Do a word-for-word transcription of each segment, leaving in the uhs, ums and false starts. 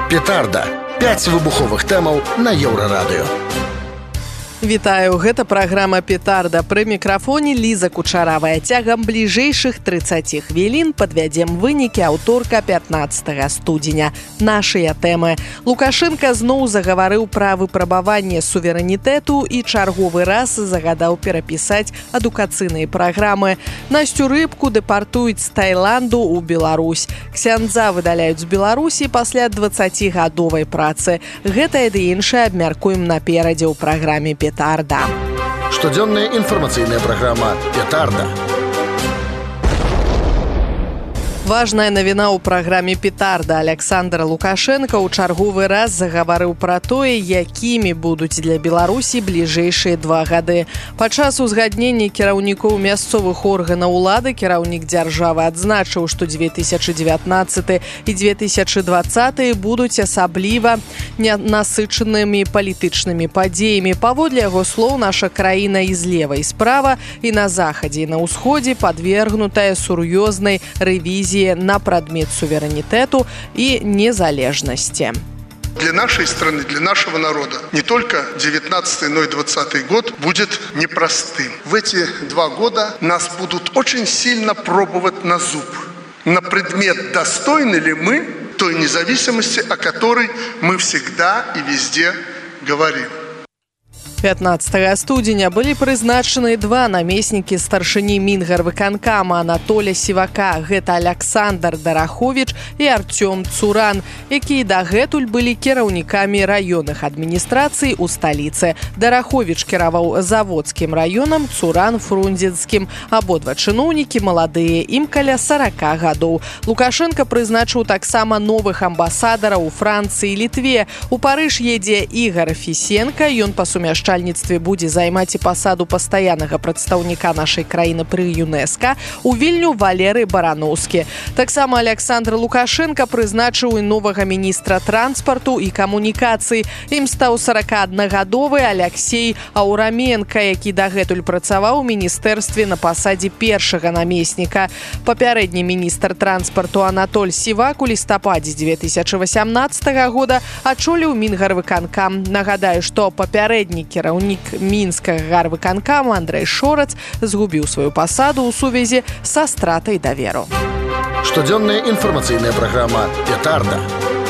Петарда. пяць выбуховых тэмаў на Еўрарадыё. Вітаю, гэта праграма «Петарда». Пры мікрафоне Ліза Кучаравая. Цягам бліжэйшых трыццаці хвілін падвядзем вынікі аўторка пятнаццатага студзеня. Нашыя тэмы. Лукашенка зноў загаварыў пра выпрабаванне суверэнітэту і чарговы раз загадаў перапісаць адукацыйныя праграмы. Насцю Рыбку дэпартуюць з Таіланду ў Беларусь. Ксяндза выдаляюць з Беларусі пасля дваццацігадовай працы. Гэтае ды іншае абмяркуем наперадзе ў праграме «Петарда». Петарда. Штодзённая інфармацыйная праграма «Петарда». Важная навіна ў праграме «Петарда». Александр Лукашенко ў чарговы раз загаварыў пра тое, якімі будуць для Беларусі бліжэйшыя два гады. Падчас узгаднення кіраўнікоў мясцовых органаў улады кіраўнік дзяржавы адзначыў, што дзве тысячы дзевятнаццаты і дзве тысячы дваццаты будуць асабліва насычанымі палітычнымі падзеямі. Паводле яго слоў, наша краіна і злева, і справа, і на захадзе, і на ўсходзе падвергнутая сур'ёзнай рэвізіі на предмет суверенитету и незалежности. Для нашей страны, для нашего народа не только девятнадцатый, но и двадцатый год будет непростым. В эти два года нас будут очень сильно пробовать на зуб, на предмет, достойны ли мы той независимости, о которой мы всегда и везде говорим. пятнаццатага студзеня былі прызначаны два намеснікі старшыні Мінгарвыканкама Анатоля Сівака. Гэта Александр Дарахович і Артём Цуран, якія дагэтуль былі кіраўнікамі раённых адміністрацый у сталіцы. Дарахович кіраваў заводскім раёнам, Цуран фрунзенскім. Абодва чыноўнікі маладыя, ім каля сарака гадоў. Лукашенко прызначыў таксама новых амбасадараў у Францыі і Літве. У Парыж едзе Ігор Фісенка, ён па сумяшчанні будзе займаць і пасаду пастаяннага прадстаўніка нашай краіны пры ЮНЕСКА. У Вільню Валерый Барановскі. Таксама Александр Лукашенко прызначыў і новага міністра транспарту і камунікацый. Ім стаў саракааднагадовы Алексей Аураменко, які дагэтуль працаваў у міністэрстве на пасадзе першага намесніка. Папярэдні міністр транспарту Анатоль Сівак у лістападзе дзве тысячы васямнаццатага года ачоліў Мінгарвыканкам. Нагадаю, што папярэдні кіраўнік мінскага гарвыканкама Андрэй Шорац згубіў сваю пасаду ў сувязі са стратай даверу. Штодзённая інфармацыйная праграма «Петарда».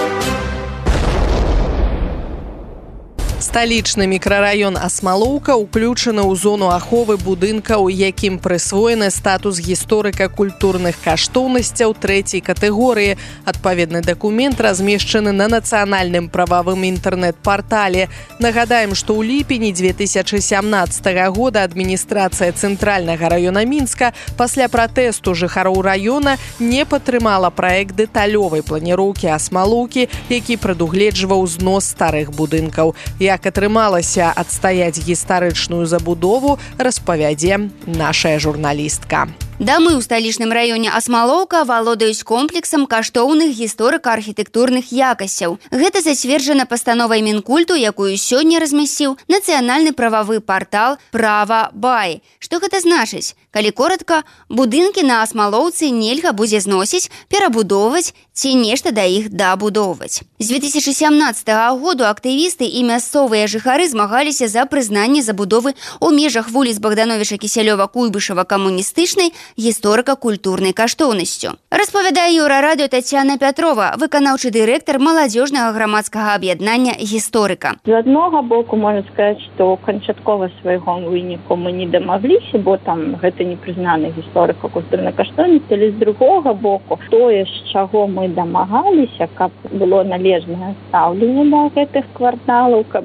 Сталічны мікрараён Асмалоўка ўключаны ў зону аховы будынка, у якім прысвоены статус гісторыка-культурных каштоўнасцяў трэцяй катэгорыі. Адпаведны дакумент размешчаны на нацыянальным прававым інтэрнэт-партале. Нагадаем, што ў ліпені дзве тысячы сямнаццатага года адміністрацыя цэнтральнага раёна Мінска пасля пратэсту жыхароў раёна не падтрымала праект дэталёвай планіроўкі Асмалоўкі, які прадугледжваў знос старых будынкаў. Як атрымалася адстаяць гістарычную забудову, распавядзе нашая журналістка. Дамы ў сталічным раёне Асмалоўка валодаюць комплексам каштоўных гісторыка-архітэктурных якасцяў. Гэта зацверджана пастановай Мінкульту, якую сёння размясціў нацыянальны прававы партал «Права Бай». Што гэта значыць? Калі коратка, будынкі на Асмалоўцы нельга будзе зносіць, перабудоўваць ці нешта да іх дабудоўваць. З дзве тысячы сямнаццатага году актывісты і мясцовыя жыхары змагаліся за прызнанне забудовы ў межах вуліц Богдановича Кісялёва-Куйбышева камуністычнай гісторыка-культурнай каштоўнасцю. Распавядае Еўрарадыё Тацяна Пятрова, выканаўчы дырэктар маладзёжнага грамадскага аб'яднання «Гісторыка». З аднаго боку, можна сказаць, што канчаткова свайго выніку мы не дамагліся, бо там гэта не прызнаны гісторыка-культурнай каштоўнасці, але з другога боку, тое, з чаго мы дамагаліся, каб было належнае стаўленне да гэтых кварталаў, каб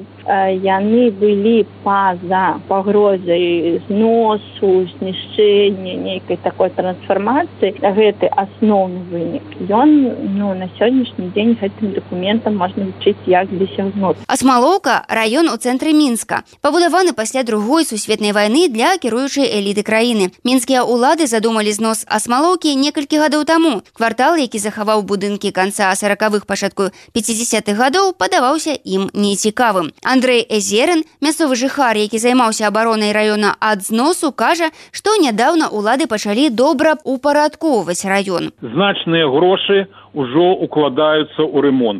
яны былі па-за пагрозай зносу, знішчэння, нейкай такой трансфармацыі. Гэты асноўны вынік. Ён, ну, на сённяшні дзень гэтым дакументам можна лічыць як дасягнуты. Асмалоўка – раён у цэнтры Мінска. Пабудаваны пасля другой сусветнай вайны для кіруючай эліты краіны. Мінскія ўлады задумалі знос Асмалоўкі некалькі гадоў таму. Квартал, які захаваў будынкі канца саракавых, пачатку пяцідзясятых гадоў, падаваўся ім нецікавым. Андрэй Эзерын, мясцовы жыхар, які займаўся абаронай раёна ад зносу, кажа, што нядаўна ўлады пачалі добра упарадкоўваць раён. Значныя грошы ўжо укладаюцца ў ремонты.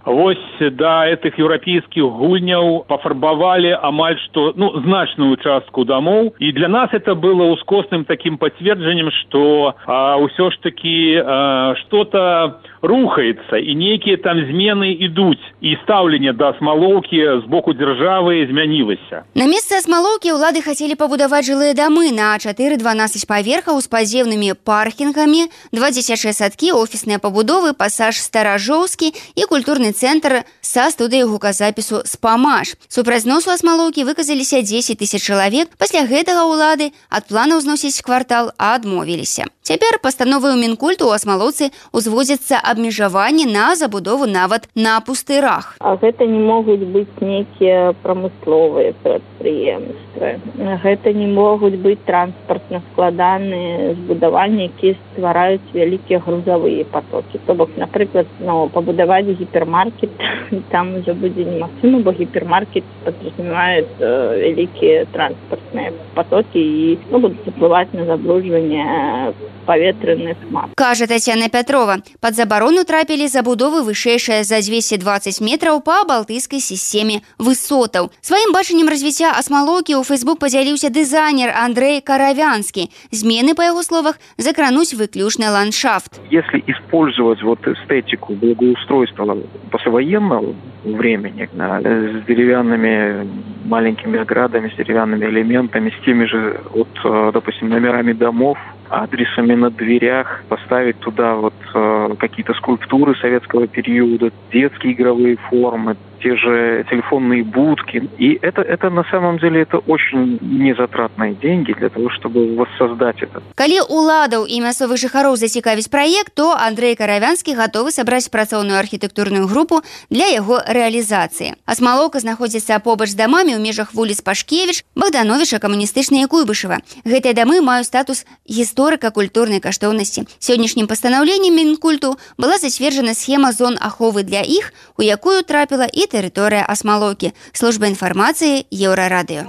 Вось да этих еўрапейскіх гульняў пафарбавалі амаль што, ну, значную частку домов. И для нас это было ускосным таким подтверждением, что а, ўсё ж таки а, что-то рухается, и некие там змены идут. И ставленне да Асмалоўкі з боку дзяржавы змянілася. На месцы Асмалоўкі ўлады хацелі пабудаваць жылыя дамы на чатыры-дванаццаць паверхаў з паземнымі паркінгамі, два дзіцячыя садкі, офісныя пабудовы, пасаж Старажоўскі і культурны цэнтр са студыяй гуказапісу «Спамаш». Супраць зносу Асмалоўкі выказаліся дзесяць тысяч чалавек. Пасля гэтага ўлады ад планаў зносіць квартал адмовіліся. Цяпер пастановай у Мінкульту у Асмалоўцы узводзяцца абмежаванні на забудову нават на пустырах. А гэта не могуць быць нейкія прамысловыя прадпрыемствы. Гэта не могуць быць транспартна складаныя збудаванні, якія ствараюць вялікія грузавыя потокі. То бок, напрыклад, ну, пабудаваць гіпермаркет там уже будзе немагчыма, бо гіпермаркет падразумявае э, вялікія транспартныя потокі і ну, будуць уплываць на забруджванне паветраных мас. Кажа Тацяна Пятрова, пад забарону трапілі забудовы вышэйшыя за дзвесце дваццаць метраў па балтыйскай сістэме высотаў. Сваім бачаннем развіцця Асмалоўкі ў Фейсбук падзяліўся дызайнер Андрей Каравянскі. Змены, па яго словах, закрануць выключны ландшафт. Если использовать вот эстетику благоустройства послевоенного времени с деревянными маленькими оградами, с деревянными элементами, с теми же, вот, допустим, номерами домов, адресами на дверях, поставить туда вот э, какие-то скульптуры советского периода, детские игровые формы, те же телефонные будки. И это, это на самом деле это очень незатратные деньги для того, чтобы воссоздать это. Калі уладаў і мясцовых жыхароў зацікавіць праект, то Андрей Каравянскі гатовы сабраць працоўную архітэктурную групу для яго рэалізацыі. Асмалоўка знаходзіцца побач з дамамі ў межах вуліц Пашкевіч, Богдановича, Камуністычнай і Куйбышева. Гэтыя дамы маюць статус гісторыка-культурнай каштоўнасці. Сённяшнім пастанаўленнем Мінкульту была зацверджана схема зон аховы для іх, у якую трапіла і тэрыторыя Асмалоўкі. Служба інфармацыі Еўрарадыё.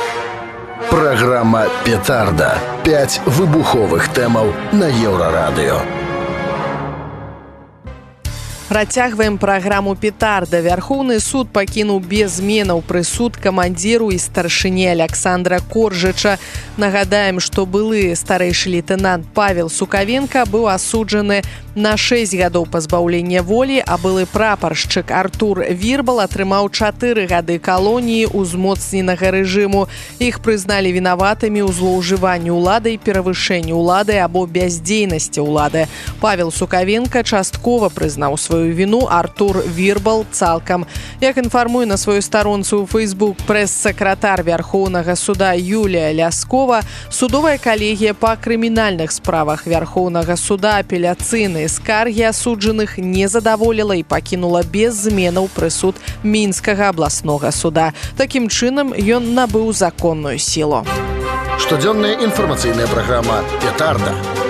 Программа «Петарда». Пять выбуховых тэмаў на Еўрарадыё. Працягваем праграму «Петарда». Вярхоўны суд пакінуў без зменаў прысуд камандзіру і старшыні Александра Коржыча. Нагадаем, што былы старэйшы лейтэнант Павел Сукавенко быў асуджаны на шэсць гадоў пазбаўлення волі, а былы прапаршчык Артур Вірбал атрымаў чатыры гады калоніі ўзмоцненага рэжыму. Іх прызналі вінаватымі ў злоўжыванні ўладай, перавышэнні ўлады або бяздзейнасці ўлады. Павел Сукавенко часткова прызнаў сваю віну, Артур Вірбал цалкам. Як інфармуе на сваёй старонцы ў Фейсбук прэс-сакратар Вярхоўнага суда Юлія Ляскова, судовая калегія па крымінальных справах Вярхоўнага суда апеляцыйнай скаргі асуджаных не задаволіла і пакінула без зменаў прысуд Мінскага абласнога суда. Такім чынам, ён набыў законную сілу. Штодзённая інфармацыйная праграма «Петарда».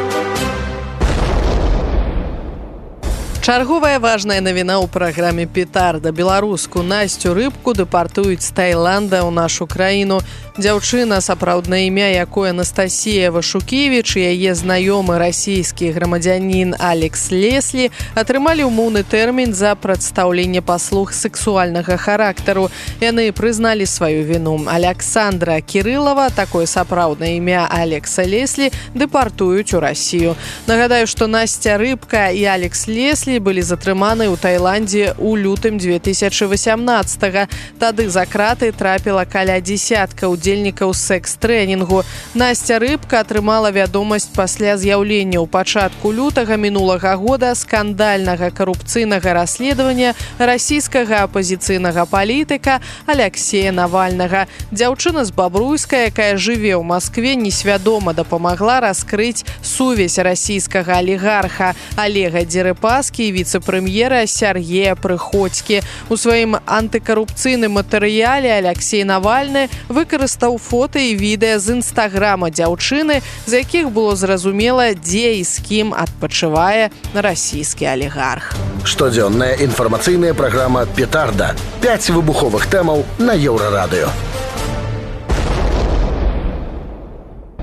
Чарговая важная навіна ў праграме «Петарда». Беларуску Насцю Рыбку дэпартуюць з Таіланда ў нашу краіну. Дзяўчына, сапраўднае імя якой Анастасія Вашукевіч, і яе знаёмы расійскі грамадзянін Алекс Леслі атрымалі ўмоўны тэрмін за прадстаўленне паслуг сексуальнага характару. Яны прызналі сваю віну. Александра Кірылава, такое сапраўднае імя Алекса Леслі, дэпартуюць у Расію. Нагадаю, што Насця Рыбка і Алекс Леслі былі затрыманы ў Таіландзе ў лютым две тысячы васямнаццатага. Тады за краты трапіла каля дзесятка удзельнікаў секс-трэнінгу. Насця Рыбка атрымала вядомасць пасля з'яўлення ў пачатку лютага мінулага года скандальнага карупцыйнага расследавання расійскага апазіцыйнага палітыка Алексея Навальнага. Дзяўчына з Бабруйска, якая жыве ў Маскве, несвядома дапамагла раскрыць сувязь расійскага алігарха Олега Дзерыпаскі і віцэ-прэм'ера Сергея Прыходзькі. У сваім антыкарупцыйным матэрыяле Алексей Навальны выкарыстаў фота і відэа з інстаграма дзяўчыны, з якіх было зразумела, дзе і з кім адпачывае расійскі алігарх. Штодзённая інфармацыйная праграма «Петарда». Пять выбуховых тэмаў на Еўрарадыё.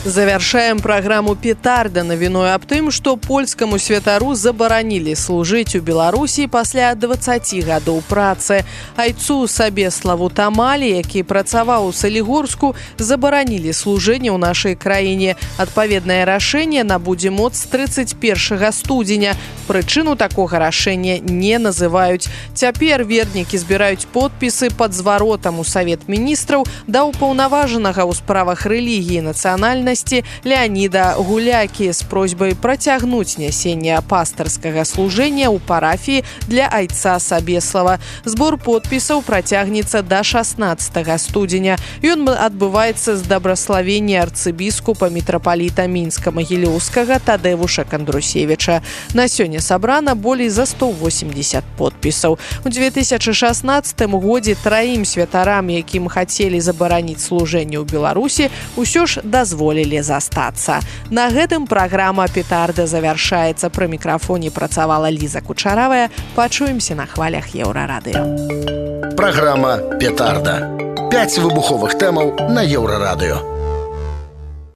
Завяршаем праграму «Петарда» навіной аб тым, што польскаму святару забаранілі служыць у Беларусі пасля дваццаці гадоў працы. Айцу Сабеславу Тамалі, які працаваў у Салігорску, забаранілі служэнне ў нашай краіне. Адпаведнае рашэнне набудзе моц трыццаць першага студзеня. Прычыну такога рашэння не называюць. Цяпер вернікі збіраюць подпісы пад зваротам у Савет міністраў да ўпаўнаважанага ў справах рэлігіі і нацыянальнасці Леаніда Гулякі з просьбай працягнуць нясенне пастырскага служэння ў парафіі для айца Сабеслава. Збор подпісаў працягнецца да шаснаццатага студзеня. Ён адбываецца з дабраславення арцыбіскупа мітрапаліта Мінска-Магілёўскага Тадэвуша Кандрусевіча. На сёння сабрана болей за сто восемьдесят подпісаў. У две тысячы шаснаццатым годзе траім святарам, якім хацелі забараніць служэнне ў Беларусі, усё ж дазволілі застацца. На гэтым праграма «Петарда» завяршаецца. Пры мікрафоне працавала Ліза Кучаравая. Пачуемся на хвалях Еўрарадыё. Праграма «Петарда». Пяць выбуховых тэмаў на Еўрарадыё.